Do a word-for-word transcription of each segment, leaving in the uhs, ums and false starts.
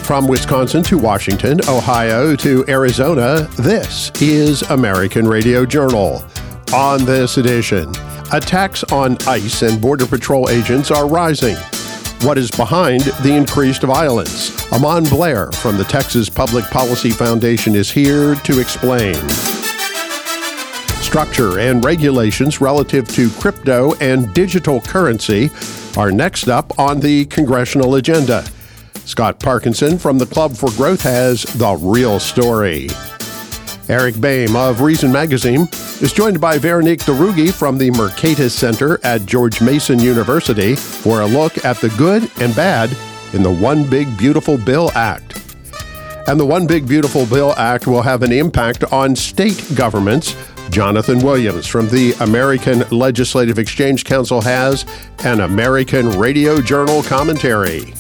From Wisconsin to Washington, Ohio to Arizona, this is American Radio Journal. On this edition, attacks on ICE and Border Patrol agents are rising. What is behind the increased violence? Amon Blair from the Texas Public Policy Foundation is here to explain. Structure and regulations relative to crypto and digital currency are next up on the congressional agenda. Scott Parkinson from the Club for Growth has the real story. Eric Boehm of Reason Magazine is joined by Veronique Derugy from the Mercatus Center at George Mason University for a look at the good and bad in the One Big Beautiful Bill Act. And the One Big Beautiful Bill Act will have an impact on state governments. Jonathan Williams from the American Legislative Exchange Council has an American Radio Journal commentary.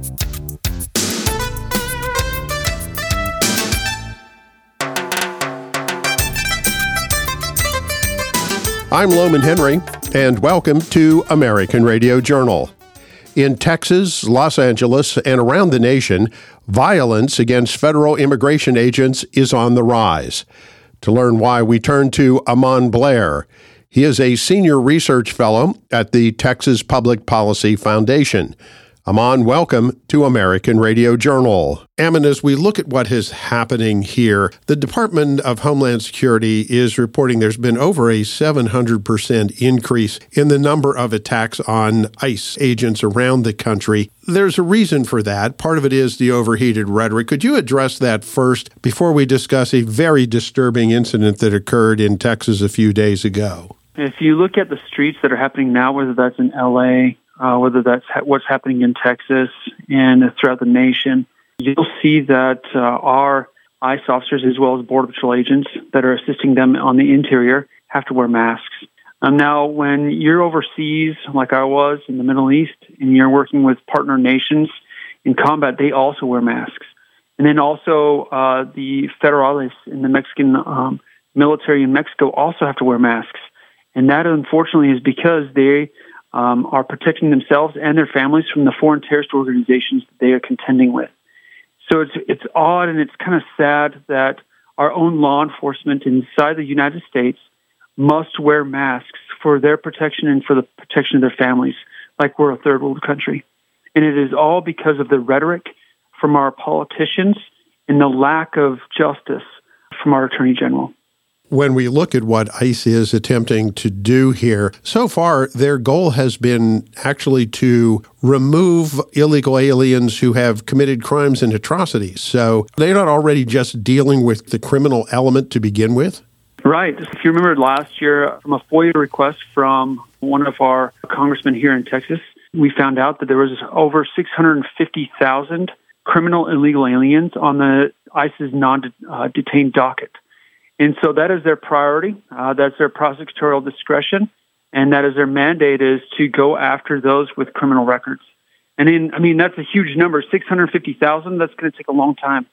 I'm Loman Henry, and welcome to American Radio Journal. In Texas, Los Angeles, and around the nation, violence against federal immigration agents is on the rise. To learn why, we turn to Amon Blair. He is a senior research fellow at the Texas Public Policy Foundation. Amon, welcome to American Radio Journal. Amon, as we look at what is happening here, the Department of Homeland Security is reporting there's been over a seven hundred percent increase in the number of attacks on ICE agents around the country. There's a reason for that. Part of it is the overheated rhetoric. Could you address that first before we discuss a very disturbing incident that occurred in Texas a few days ago? If you look at the streets that are happening now, whether that's in L A, Uh, whether that's ha- what's happening in Texas and throughout the nation, you'll see that uh, our ICE officers as well as Border Patrol agents that are assisting them on the interior have to wear masks. Um, now, when you're overseas, like I was in the Middle East, and you're working with partner nations in combat, they also wear masks. And then also uh, the federales in the Mexican um, military in Mexico also have to wear masks. And that, unfortunately, is because they Um, are protecting themselves and their families from the foreign terrorist organizations that they are contending with. So it's it's odd and it's kind of sad that our own law enforcement inside the United States must wear masks for their protection and for the protection of their families, like we're a third world country. And it is all because of the rhetoric from our politicians and the lack of justice from our Attorney General. When we look at what ICE is attempting to do here, so far their goal has been actually to remove illegal aliens who have committed crimes and atrocities. So they're not already just dealing with the criminal element to begin with? Right. If you remember last year, from a FOIA request from one of our congressmen here in Texas, we found out that there was over six hundred fifty thousand criminal illegal aliens on the ICE's non-detained docket. And so that is their priority. Uh, that's their prosecutorial discretion, and that is their mandate is to go after those with criminal records. And in, I mean, that's a huge number, six hundred fifty thousand. That's going to take a long time.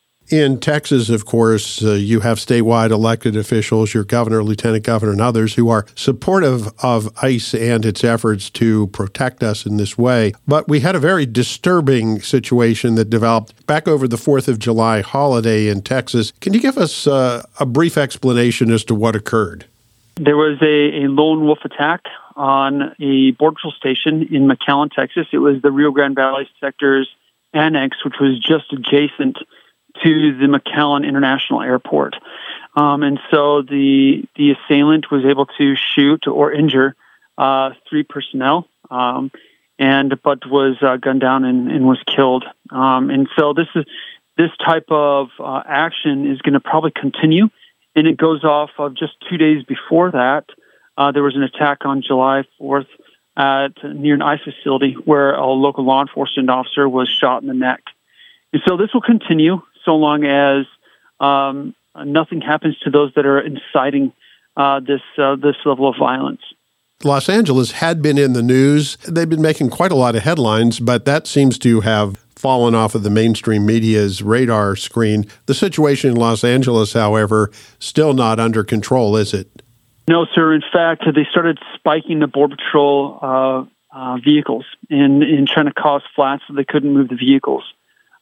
In Texas, of course, uh, you have statewide elected officials, your governor, lieutenant governor, and others who are supportive of ICE and its efforts to protect us in this way. But we had a very disturbing situation that developed back over the fourth of July holiday in Texas. Can you give us uh, a brief explanation as to what occurred? There was a, a lone wolf attack on a Border Patrol station in McAllen, Texas. It was the Rio Grande Valley sector's annex, which was just adjacent to the McAllen International Airport. Um, and so the the assailant was able to shoot or injure uh, three personnel, um, and but was uh, gunned down and, and was killed. Um, and so this is this type of uh, action is going to probably continue, and it goes off of just two days before that. Uh, there was an attack on July fourth at near an ICE facility where a local law enforcement officer was shot in the neck. And so this will continue so long as um, nothing happens to those that are inciting uh, this uh, this level of violence. Los Angeles had been in the news. They've been making quite a lot of headlines, but that seems to have fallen off of the mainstream media's radar screen. The situation in Los Angeles, however, still not under control, is it? No, sir. In fact, they started spiking the Border Patrol uh, uh, vehicles and, and trying to cause flats so they couldn't move the vehicles.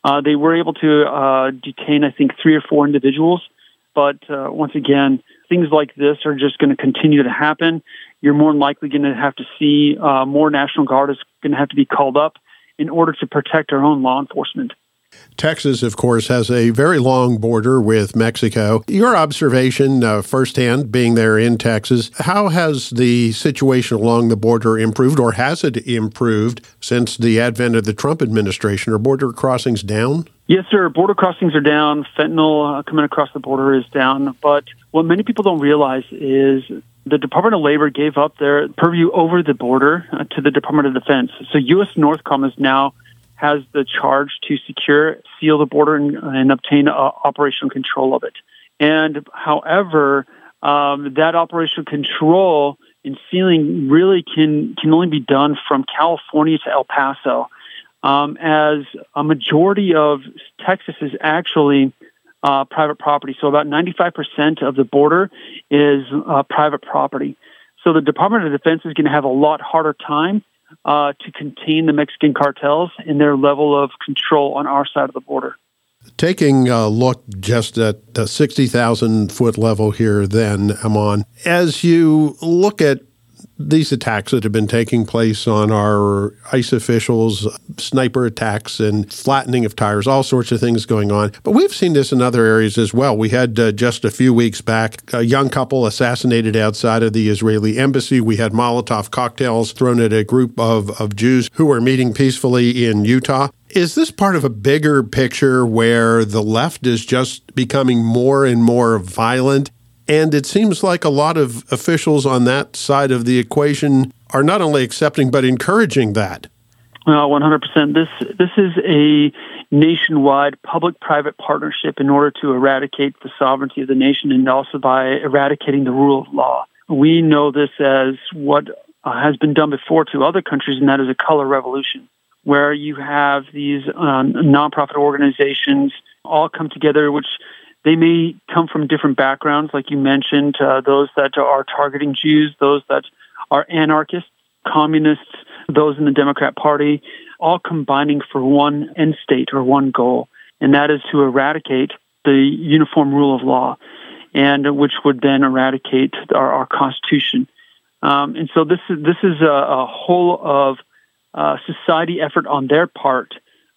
Uh, they were able to uh, detain, I think, three or four individuals. But uh, once again, things like this are just going to continue to happen. You're more than likely going to have to see uh, more National Guard is going to have to be called up in order to protect our own law enforcement. Texas, of course, has a very long border with Mexico. Your observation uh, firsthand, being there in Texas, how has the situation along the border improved, or has it improved since the advent of the Trump administration? Are border crossings down? Yes, sir. Border crossings are down. Fentanyl uh, coming across the border is down. But what many people don't realize is the Department of Labor gave up their purview over the border uh, to the Department of Defense. So U S Northcom is now has the charge to secure, seal the border, and, and obtain uh, operational control of it. And however, um, that operational control and sealing really can, can only be done from California to El Paso, um, as a majority of Texas is actually uh, private property. So about ninety-five percent of the border is uh, private property. So the Department of Defense is going to have a lot harder time Uh, to contain the Mexican cartels and their level of control on our side of the border. Taking a look just at the sixty thousand foot level here then, Amon, as you look at these attacks that have been taking place on our ICE officials, sniper attacks and flattening of tires, all sorts of things going on. But we've seen this in other areas as well. We had uh, just a few weeks back a young couple assassinated outside of the Israeli embassy. We had Molotov cocktails thrown at a group of, of Jews who were meeting peacefully in Utah. Is this part of a bigger picture where the left is just becoming more and more violent? And it seems like a lot of officials on that side of the equation are not only accepting but encouraging that. Well, one hundred percent. This this is a nationwide public-private partnership in order to eradicate the sovereignty of the nation and also by eradicating the rule of law. We know this as what uh, has been done before to other countries, and that is a color revolution, where you have these um, nonprofit organizations all come together, which they may come from different backgrounds, like you mentioned, uh, those that are targeting Jews, those that are anarchists, communists, those in the Democrat Party, all combining for one end state or one goal, and that is to eradicate the uniform rule of law, and which would then eradicate our, our Constitution. Um, and so this is this is a, a whole of uh, society effort on their part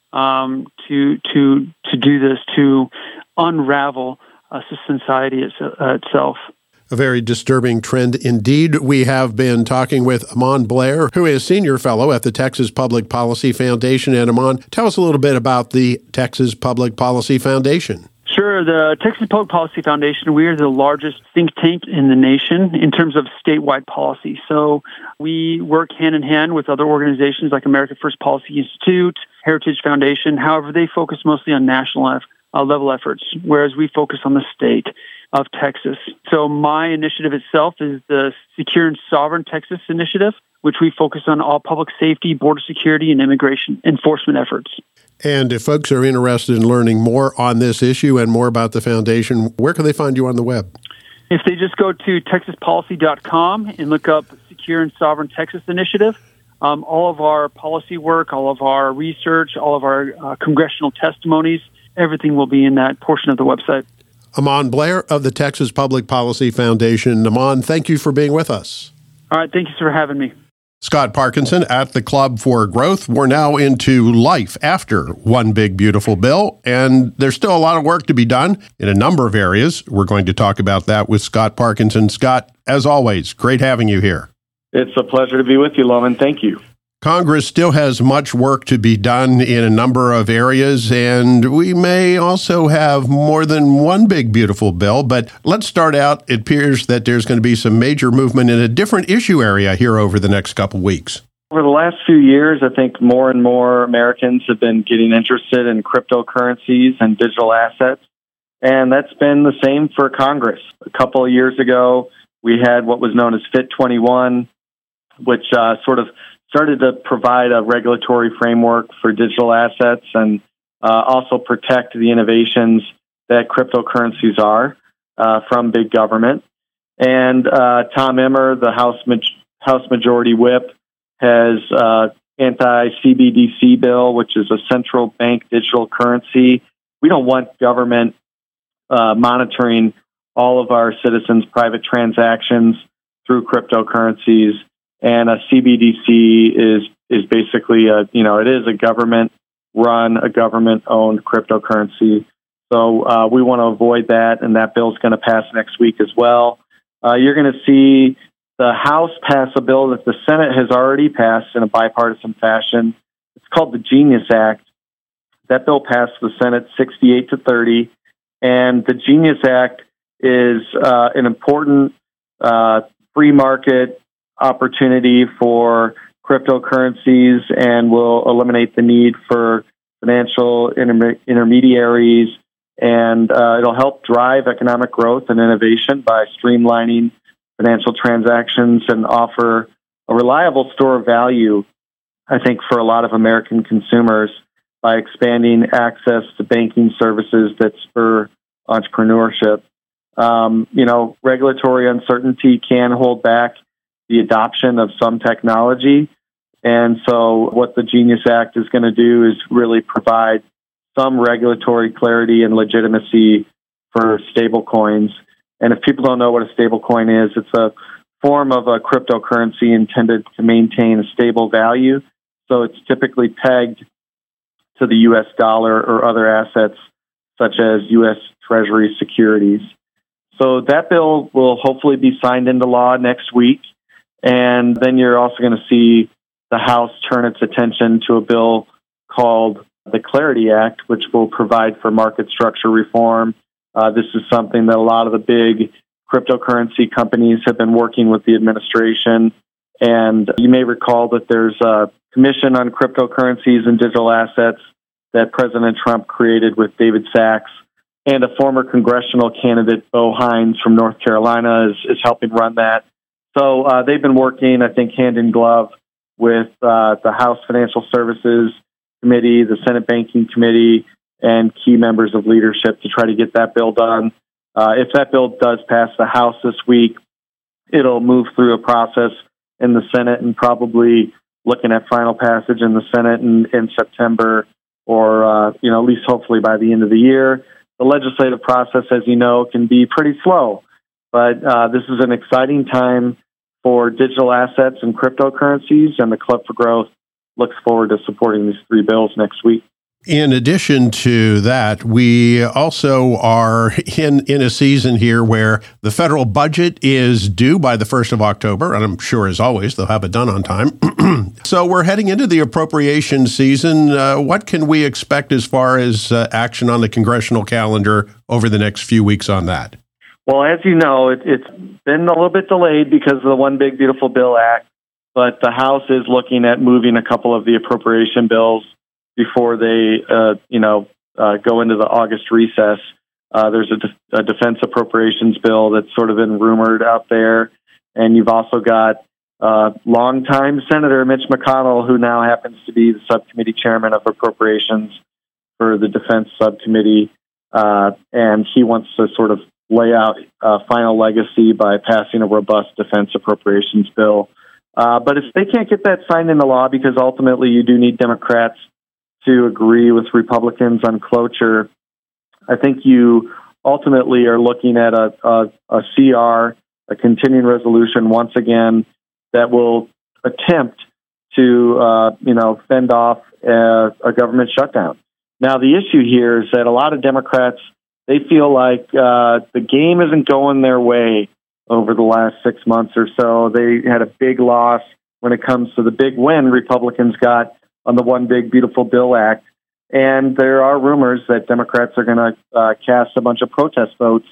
um, to to to do this, to unravel uh, society it's, uh, itself. A very disturbing trend indeed. We have been talking with Amon Blair, who is Senior Fellow at the Texas Public Policy Foundation. And Amon, tell us a little bit about the Texas Public Policy Foundation. Sure. The Texas Public Policy Foundation, we are the largest think tank in the nation in terms of statewide policy. So we work hand in hand with other organizations like America First Policy Institute, Heritage Foundation. However, they focus mostly on national efforts. Uh, level efforts, whereas we focus on the state of Texas. So my initiative itself is the Secure and Sovereign Texas Initiative, which we focus on all public safety, border security, and immigration enforcement efforts. And if folks are interested in learning more on this issue and more about the foundation, where can they find you on the web? If they just go to texas policy dot com and look up Secure and Sovereign Texas Initiative, um, all of our policy work, all of our research, all of our uh, congressional testimonies, everything will be in that portion of the website. Amon Blair of the Texas Public Policy Foundation. Amon, thank you for being with us. All right, thank you for having me. Scott Parkinson at the Club for Growth. We're now into life after One Big Beautiful Bill, and there's still a lot of work to be done in a number of areas. We're going to talk about that with Scott Parkinson. Scott, as always, great having you here. It's a pleasure to be with you, Loman. Thank you. Congress still has much work to be done in a number of areas, and we may also have more than one big, beautiful bill. But let's start out. It appears that there's going to be some major movement in a different issue area here over the next couple weeks. Over the last few years, I think more and more Americans have been getting interested in cryptocurrencies and digital assets, and that's been the same for Congress. A couple of years ago, we had what was known as F I T twenty-one, which uh, sort of started to provide a regulatory framework for digital assets and uh, also protect the innovations that cryptocurrencies are uh, from big government. And uh, Tom Emmer, the House, ma- House Majority Whip, has uh, anti-C B D C bill, which is a central bank digital currency. We don't want government uh, monitoring all of our citizens' private transactions through cryptocurrencies. And a C B D C is is basically a, you know, it is a government-run, a government-owned cryptocurrency. So uh, we want to avoid that, and that bill is going to pass next week as well. Uh, you're going to see the House pass a bill that the Senate has already passed in a bipartisan fashion. It's called the Genius Act. That bill passed the Senate sixty-eight to thirty, and the Genius Act is uh, an important uh, free market opportunity for cryptocurrencies and will eliminate the need for financial inter- intermediaries, and uh, it'll help drive economic growth and innovation by streamlining financial transactions and offer a reliable store of value, I think, for a lot of American consumers by expanding access to banking services that spur entrepreneurship. Um, you know, regulatory uncertainty can hold back the adoption of some technology. And so what the Genius Act is going to do is really provide some regulatory clarity and legitimacy for stablecoins. And if people don't know what a stablecoin is, it's a form of a cryptocurrency intended to maintain a stable value. So it's typically pegged to the U S dollar or other assets such as U S Treasury securities. So that bill will hopefully be signed into law next week. And then you're also going to see the House turn its attention to a bill called the Clarity Act, which will provide for market structure reform. Uh, this is something that a lot of the big cryptocurrency companies have been working with the administration. And you may recall that there's a commission on cryptocurrencies and digital assets that President Trump created with David Sachs. And a former congressional candidate, Bo Hines from North Carolina, is, is helping run that. So uh, they've been working, I think, hand in glove with uh, the House Financial Services Committee, the Senate Banking Committee, and key members of leadership to try to get that bill done. Uh, if that bill does pass the House this week, it'll move through a process in the Senate and probably looking at final passage in the Senate in, in September or, uh, you know, at least hopefully by the end of the year. The legislative process, as you know, can be pretty slow, but uh, this is an exciting time for digital assets and cryptocurrencies, and the Club for Growth looks forward to supporting these three bills next week. In addition to that, we also are in, in a season here where the federal budget is due by the first of October, and I'm sure, as always, they'll have it done on time. So we're heading into the appropriation season. Uh, what can we expect as far as uh, action on the congressional calendar over the next few weeks on that? Well, as you know, it, it's been a little bit delayed because of the One Big Beautiful Bill Act, but the House is looking at moving a couple of the appropriation bills before they, uh, you know, uh, go into the August recess. Uh, there's a, de- a defense appropriations bill that's sort of been rumored out there, and you've also got uh, longtime Senator Mitch McConnell, who now happens to be the subcommittee chairman of appropriations for the defense subcommittee, uh, and he wants to sort of lay out a final legacy by passing a robust defense appropriations bill. Uh, but if they can't get that signed into law, because ultimately you do need Democrats to agree with Republicans on cloture, I think you ultimately are looking at a, a, a C R, a continuing resolution, once again, that will attempt to, uh, you know, fend off a, a government shutdown. Now, the issue here is that a lot of Democrats, they feel like uh, the game isn't going their way over the last six months or so. They had a big loss when it comes to the big win Republicans got on the One Big Beautiful Bill Act. And there are rumors that Democrats are going to uh, cast a bunch of protest votes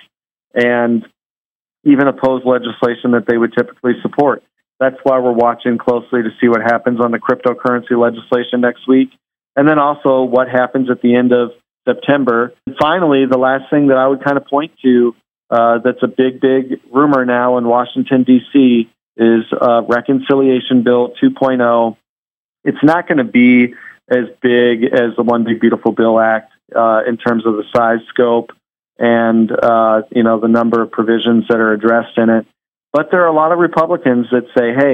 and even oppose legislation that they would typically support. That's why we're watching closely to see what happens on the cryptocurrency legislation next week, and then also what happens at the end of September. And finally, the last thing that I would kind of point to uh, that's a big, big rumor now in Washington, D C is uh, Reconciliation Bill two point oh. It's not going to be as big as the One Big Beautiful Bill Act uh, in terms of the size, scope, and uh, you know the number of provisions that are addressed in it. But there are a lot of Republicans that say, hey,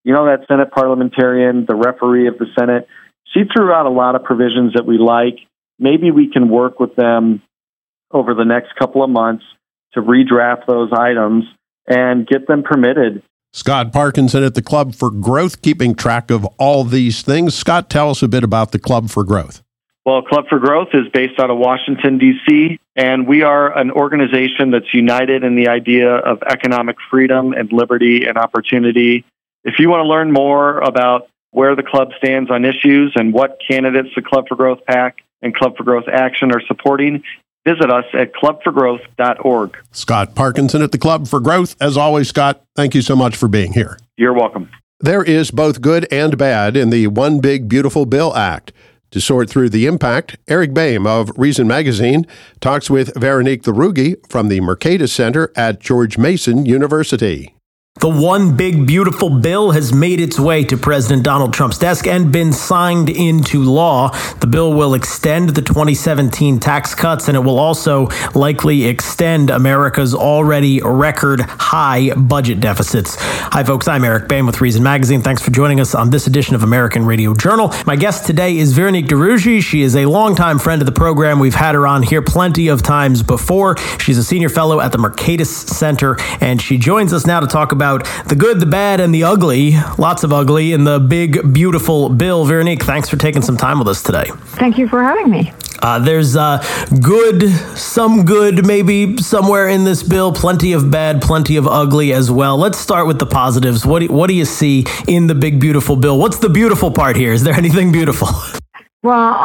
you know, that Senate parliamentarian, the referee of the Senate, she threw out a lot of provisions that we like. Maybe we can work with them over the next couple of months to redraft those items and get them permitted. Scott Parkinson at the Club for Growth, keeping track of all these things. Scott, tell us a bit about the Club for Growth. Well, Club for Growth is based out of Washington, D C, and we are an organization that's united in the idea of economic freedom and liberty and opportunity. If you want to learn more about where the club stands on issues and what candidates the Club for Growth PAC and Club for Growth Action are supporting, visit us at club for growth dot org. Scott Parkinson at the Club for Growth. As always, Scott, thank you so much for being here. You're welcome. There is both good and bad in the One Big Beautiful Bill Act. To sort through the impact, Eric Boehm of Reason Magazine talks with Veronique Drougi from the Mercatus Center at George Mason University. The One Big Beautiful Bill has made its way to President Donald Trump's desk and been signed into law. The bill will extend the twenty seventeen tax cuts, and it will also likely extend America's already record high budget deficits. Hi, folks. I'm Eric Boehm with Reason Magazine. Thanks for joining us on this edition of American Radio Journal. My guest today is Veronique Drougi. She is a longtime friend of the program. We've had her on here plenty of times before. She's a senior fellow at the Mercatus Center, and she joins us now to talk about about the good, the bad, and the ugly, lots of ugly, in the big, beautiful bill. Veronique, thanks for taking some time with us today. Thank you for having me. Uh, there's uh, good, some good, maybe somewhere in this bill, plenty of bad, plenty of ugly as well. Let's start with the positives. What do, what do you see in the big, beautiful bill? What's the beautiful part here? Is there anything beautiful? Well,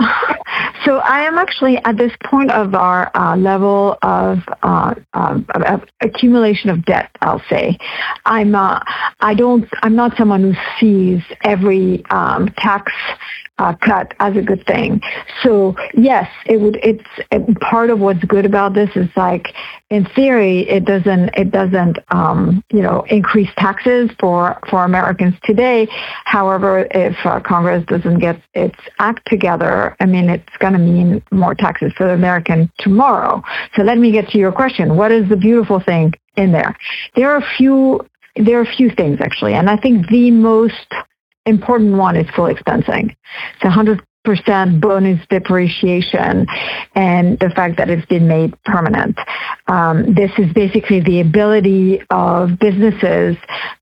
so I am actually at this point of our uh, level of, uh, of, of accumulation of debt. I'll say, I'm uh, I don't I'm not someone who sees every um, tax uh, cut as a good thing. So yes, it would. It's it, part of what's good about this is like, in theory, it doesn't it doesn't um, you know increase taxes for for Americans today. However, if uh, Congress doesn't get its act together, I mean, it's going to mean more taxes for the American tomorrow. So let me get to your question. What is the beautiful thing in there? There are a few. There are a few things actually, and I think the most important one is full expensing. It's one hundred percent bonus depreciation, and the fact that it's been made permanent. Um, this is basically the ability of businesses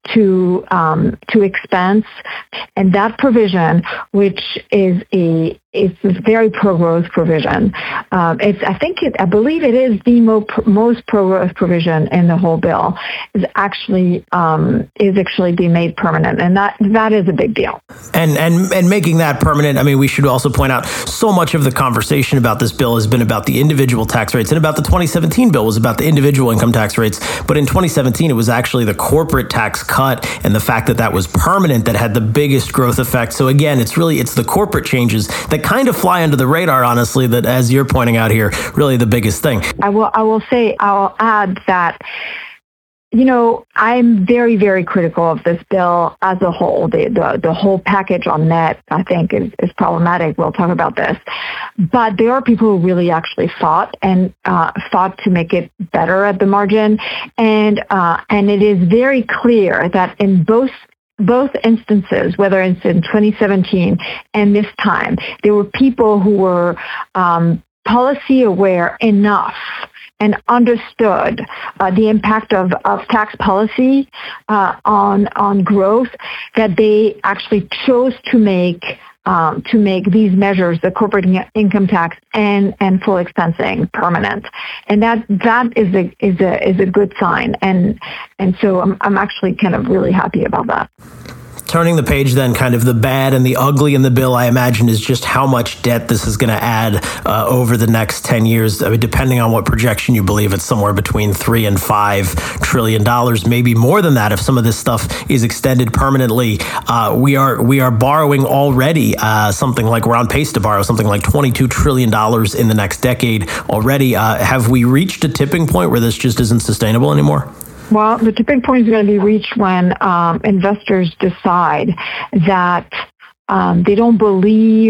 to um, to expense, and that provision, which is a it's a very pro-growth provision. Um, it's I think it I believe it is the mo- most pro-growth provision in the whole bill. Is actually um, is actually being made permanent, and that that is a big deal. And and and making that permanent, I mean, we should also point out so much of the conversation about this bill has been about the individual tax rates, and about the twenty seventeen bill was about the individual income tax rates. But in twenty seventeen, it was actually the corporate tax cut and the fact that that was permanent that had the biggest growth effect. So again, it's really it's the corporate changes that kind of fly under the radar, honestly, that, as you're pointing out here, really the biggest thing. I will I will say I'll add that. You know, I'm very, very critical of this bill as a whole. The, the the whole package on net, I think, is, is problematic. We'll talk about this. But there are people who really actually fought and uh, fought to make it better at the margin. And uh, and it is very clear that in both both instances, whether it's in twenty seventeen and this time, there were people who were um, policy aware enough and understood uh, the impact of, of tax policy uh, on on growth, that they actually chose to make um, to make these measures, the corporate income tax and, and full expensing, permanent, and that that is a is a is a good sign, and and so I'm I'm actually kind of really happy about that. Turning the page then, kind of the bad and the ugly in the bill, I imagine, is just how much debt this is going to add uh, over the next ten years. I mean, depending on what projection you believe, it's somewhere between three and five trillion dollars, maybe more than that if some of this stuff is extended permanently. Uh, we are we are borrowing already uh, something like we're on pace to borrow something like twenty-two trillion dollars in the next decade already. Uh, have we reached a tipping point where this just isn't sustainable anymore? Well, the tipping point is going to be reached when um, investors decide that um, they don't believe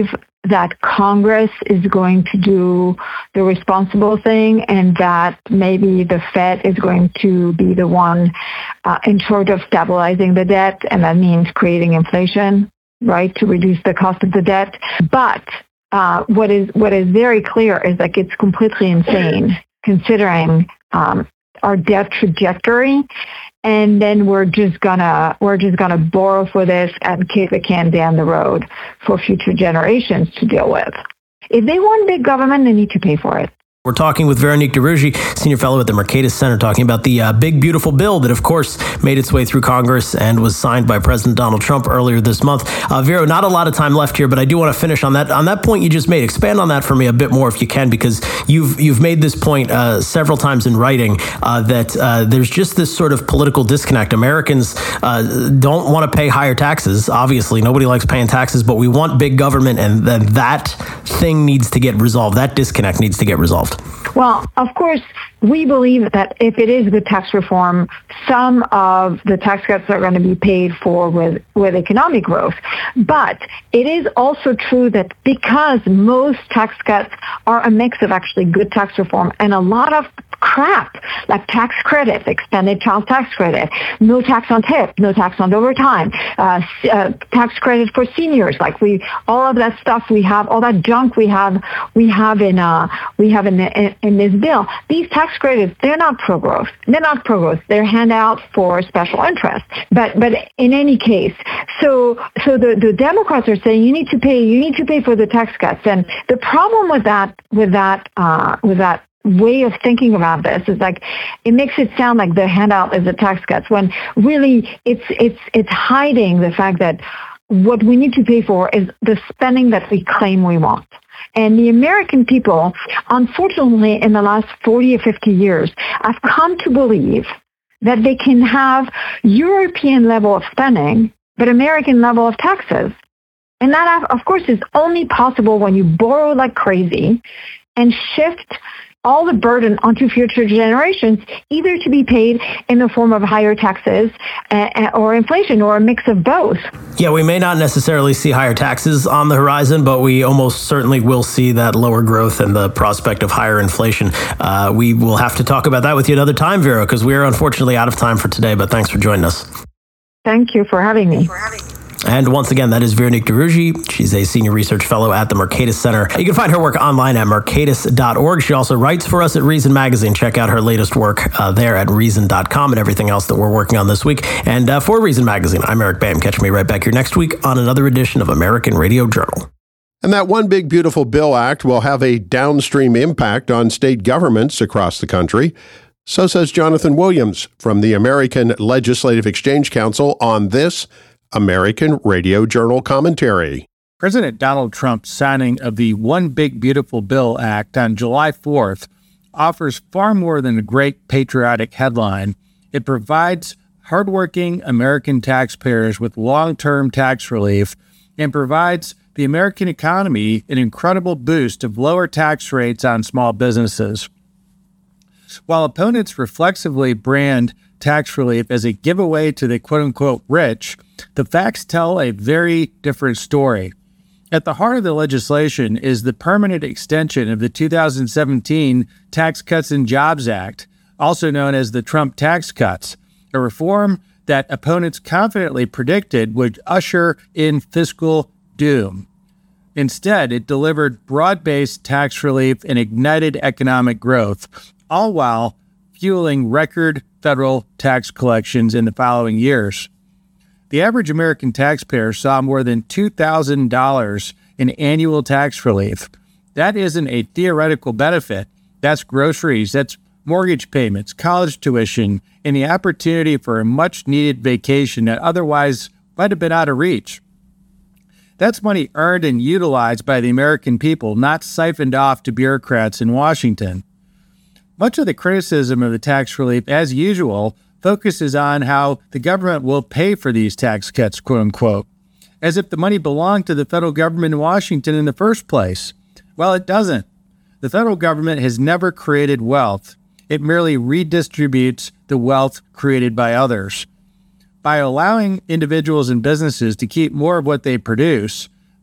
that Congress is going to do the responsible thing and that maybe the Fed is going to be the one uh, in charge of stabilizing the debt, and that means creating inflation, right, to reduce the cost of the debt. But uh, what is what is very clear is like it's completely insane considering um, our debt trajectory. And then we're just gonna we're just gonna borrow for this and kick the can down the road for future generations to deal with. If they want big government, they need to pay for it. We're talking with Véronique de Rugy, senior fellow at the Mercatus Center, talking about the uh, big, beautiful bill that, of course, made its way through Congress and was signed by President Donald Trump earlier this month. Uh, Vero, not a lot of time left here, but I do want to finish on that on that point you just made. Expand on that for me a bit more if you can, because you've you've made this point uh, several times in writing uh, that uh, there's just this sort of political disconnect. Americans uh, don't want to pay higher taxes. Obviously, nobody likes paying taxes, but we want big government, and then that thing needs to get resolved. That disconnect needs to get resolved. Well, of course, we believe that if it is good tax reform, some of the tax cuts are going to be paid for with, with economic growth. But it is also true that because most tax cuts are a mix of actually good tax reform and a lot of crap, like tax credits, expanded child tax credit, no tax on tip, no tax on overtime, uh, uh, tax credit for seniors, like we, all of that stuff we have, all that junk we have, we have in, uh, we have in, in, in this bill. These tax credits, they're not pro-growth. They're not pro-growth. They're handouts for special interests. But, but in any case, so, so the, the Democrats are saying you need to pay, you need to pay for the tax cuts. And the problem with that, with that, uh, with that, way of thinking about this is like it makes it sound like the handout is the tax cuts when really it's it's it's hiding the fact that what we need to pay for is the spending that we claim we want. And the American people, unfortunately, in the last forty or fifty years, have come to believe that they can have European level of spending, but American level of taxes. And that, of course, is only possible when you borrow like crazy and shift all the burden onto future generations, either to be paid in the form of higher taxes uh, or inflation or a mix of both. Yeah, we may not necessarily see higher taxes on the horizon, but we almost certainly will see that lower growth and the prospect of higher inflation. Uh, we will have to talk about that with you another time, Vero, because we are unfortunately out of time for today, but thanks for joining us. Thank you for having me. And once again, that is Véronique de Rugy. She's a senior research fellow at the Mercatus Center. You can find her work online at mercatus dot org. She also writes for us at Reason Magazine. Check out her latest work uh, there at reason dot com and everything else that we're working on this week. And uh, for Reason Magazine, I'm Eric Bam. Catch me right back here next week on another edition of American Radio Journal. And that One Big Beautiful Bill Act will have a downstream impact on state governments across the country. So says Jonathan Williams from the American Legislative Exchange Council on this American Radio Journal commentary. President Donald Trump's signing of the One Big Beautiful Bill Act on July fourth offers far more than a great patriotic headline. It provides hardworking American taxpayers with long-term tax relief and provides the American economy an incredible boost of lower tax rates on small businesses. While opponents reflexively brand tax relief as a giveaway to the quote-unquote rich, the facts tell a very different story. At the heart of the legislation is the permanent extension of the two thousand seventeen Tax Cuts and Jobs Act, also known as the Trump tax cuts, a reform that opponents confidently predicted would usher in fiscal doom. Instead, it delivered broad-based tax relief and ignited economic growth, all while fueling record federal tax collections in the following years. The average American taxpayer saw more than two thousand dollars in annual tax relief. That isn't a theoretical benefit. That's groceries, that's mortgage payments, college tuition, and the opportunity for a much-needed vacation that otherwise might have been out of reach. That's money earned and utilized by the American people, not siphoned off to bureaucrats in Washington. Much of the criticism of the tax relief, as usual, focuses on how the government will pay for these tax cuts, quote-unquote, as if the money belonged to the federal government in Washington in the first place. Well, it doesn't. The federal government has never created wealth. It merely redistributes the wealth created by others. By allowing individuals and businesses to keep more of what they produce,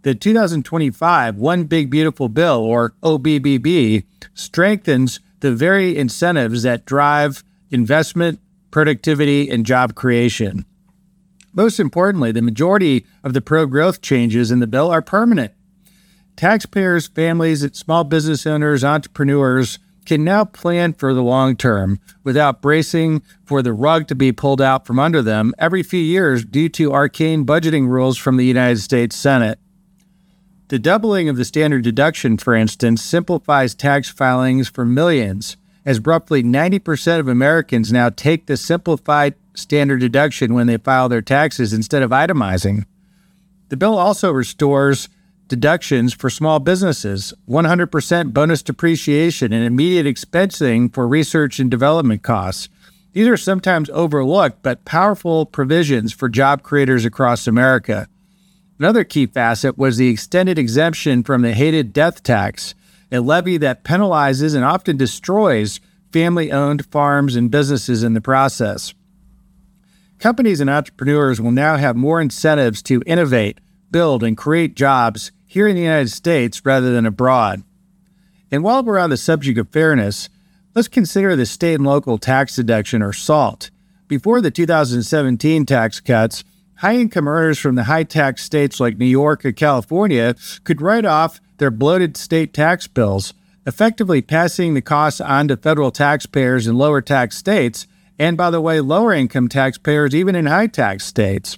The two thousand twenty-five One Big Beautiful Bill, or O B B B, strengthens the very incentives that drive investment, productivity, and job creation. Most importantly, the majority of the pro-growth changes in the bill are permanent. Taxpayers, families, small business owners, entrepreneurs can now plan for the long term without bracing for the rug to be pulled out from under them every few years due to arcane budgeting rules from the United States Senate. The doubling of the standard deduction, for instance, simplifies tax filings for millions, as roughly ninety percent of Americans now take the simplified standard deduction when they file their taxes instead of itemizing. The bill also restores deductions for small businesses, one hundred percent bonus depreciation, and immediate expensing for research and development costs. These are sometimes overlooked but powerful provisions for job creators across America. Another key facet was the extended exemption from the hated death tax, a levy that penalizes and often destroys family-owned farms and businesses in the process. Companies and entrepreneurs will now have more incentives to innovate, build, and create jobs here in the United States rather than abroad. And while we're on the subject of fairness, let's consider the state and local tax deduction, or SALT. Before the two thousand seventeen tax cuts, high-income earners from the high-tax states like New York or California could write off their bloated state tax bills, effectively passing the costs on to federal taxpayers in lower-tax states, and, by the way, lower-income taxpayers even in high-tax states.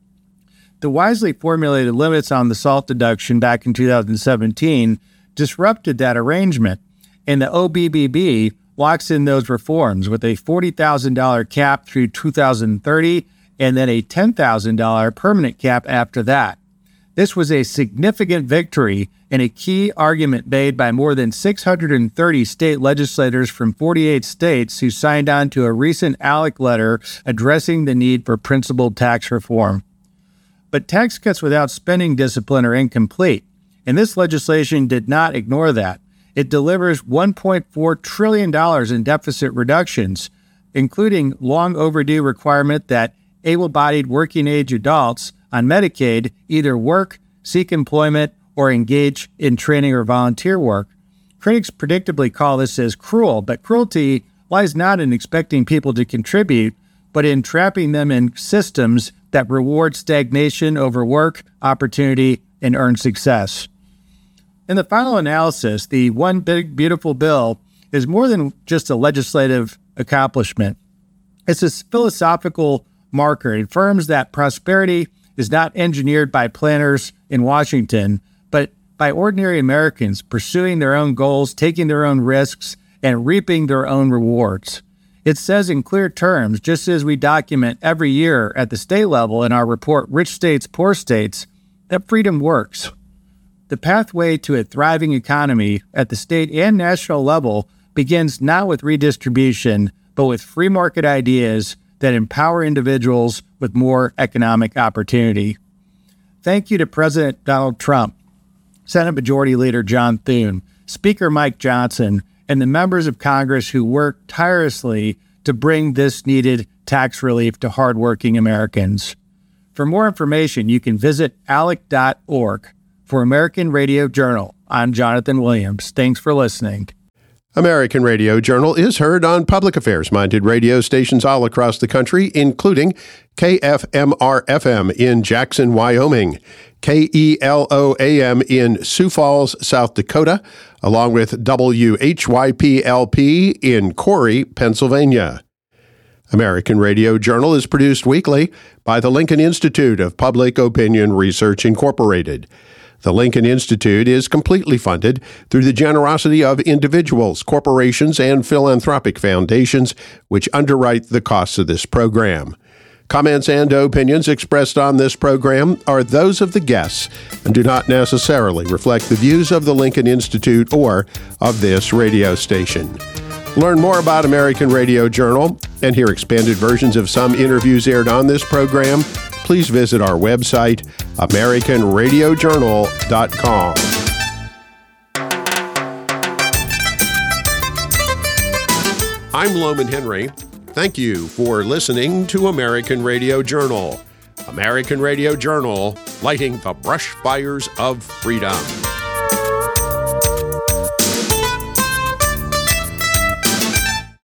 The wisely formulated limits on the SALT deduction back in two thousand seventeen disrupted that arrangement, and the O B B B locks in those reforms with a forty thousand dollars cap through two thousand thirty and then a ten thousand dollars permanent cap after that. This was a significant victory and a key argument made by more than six hundred thirty state legislators from forty-eight states who signed on to a recent ALEC letter addressing the need for principled tax reform. But tax cuts without spending discipline are incomplete, and this legislation did not ignore that. It delivers one point four trillion dollars in deficit reductions, including long overdue requirement that able-bodied working-age adults on Medicaid either work, seek employment, or engage in training or volunteer work. Critics predictably call this as cruel, but cruelty lies not in expecting people to contribute, but in trapping them in systems that reward stagnation over work, opportunity, and earned success. In the final analysis, the One Big Beautiful Bill is more than just a legislative accomplishment. It's a philosophical marker. It affirms that prosperity is not engineered by planners in Washington, but by ordinary Americans pursuing their own goals, taking their own risks, and reaping their own rewards. It says in clear terms, just as we document every year at the state level in our report, Rich States, Poor States, that freedom works. The pathway to a thriving economy at the state and national level begins not with redistribution, but with free market ideas that empower individuals with more economic opportunity. Thank you to President Donald Trump, Senate Majority Leader John Thune, Speaker Mike Johnson, and the members of Congress who worked tirelessly to bring this needed tax relief to hardworking Americans. For more information, you can visit alec dot org. For American Radio Journal, I'm Jonathan Williams. Thanks for listening. American Radio Journal is heard on public affairs-minded radio stations all across the country, including K F M R F M in Jackson, Wyoming, K E L O A M in Sioux Falls, South Dakota, along with W H Y P L P in Corry, Pennsylvania. American Radio Journal is produced weekly by the Lincoln Institute of Public Opinion Research, Incorporated. The Lincoln Institute is completely funded through the generosity of individuals, corporations, and philanthropic foundations, which underwrite the costs of this program. Comments and opinions expressed on this program are those of the guests and do not necessarily reflect the views of the Lincoln Institute or of this radio station. Learn more about American Radio Journal and hear expanded versions of some interviews aired on this program. Please visit our website, american radio journal dot com. I'm Loman Henry. Thank you for listening to American Radio Journal. American Radio Journal lighting the brush fires of freedom.